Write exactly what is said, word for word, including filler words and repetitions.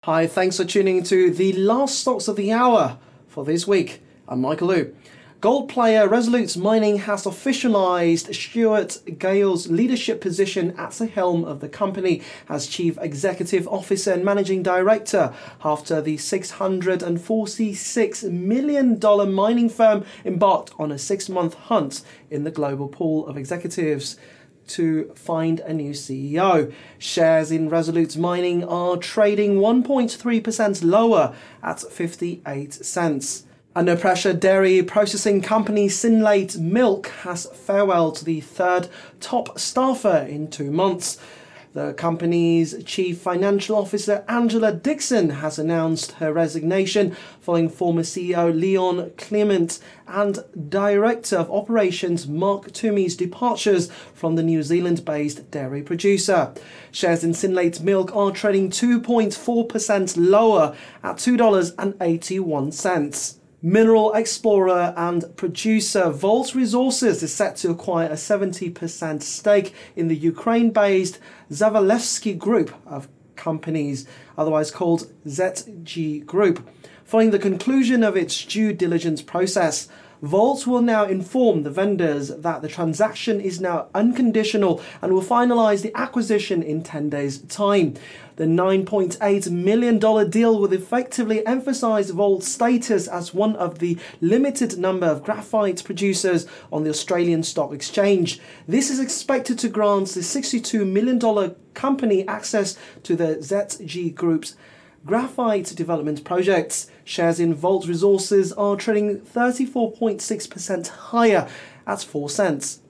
Hi, thanks for tuning to the last stocks of the hour for this week. I'm Michael Liu. Gold player Resolute Mining has officialized Stuart Gale's leadership position at the helm of the company as Chief Executive Officer and Managing Director after the six hundred forty-six million dollars mining firm embarked on a six-month hunt in the global pool of executives to find a new C E O. Shares in Resolute Mining are trading one point three percent lower at fifty-eight cents. Under pressure, dairy processing company Synlait Milk has farewelled the third top staffer in two months. The company's Chief Financial Officer Angela Dixon has announced her resignation following former C E O Leon Clement and Director of Operations Mark Toomey's departures from the New Zealand-based dairy producer. Shares in Synlait Milk are trading two point four percent lower at two dollars and eighty-one cents. Mineral explorer and producer Vault Resources is set to acquire a seventy percent stake in the Ukraine-based Zavalevsky Group of companies, otherwise called Z G Group. Following the conclusion of its due diligence process, Vault will now inform the vendors that the transaction is now unconditional and will finalize the acquisition in ten days' time. The nine point eight million dollars deal will effectively emphasize Vault's status as one of the limited number of graphite producers on the Australian Stock Exchange. This is expected to grant the sixty-two million dollars company access to the Z G Group's graphite development projects. Shares in Vault Resources are trading thirty-four point six percent higher at four cents.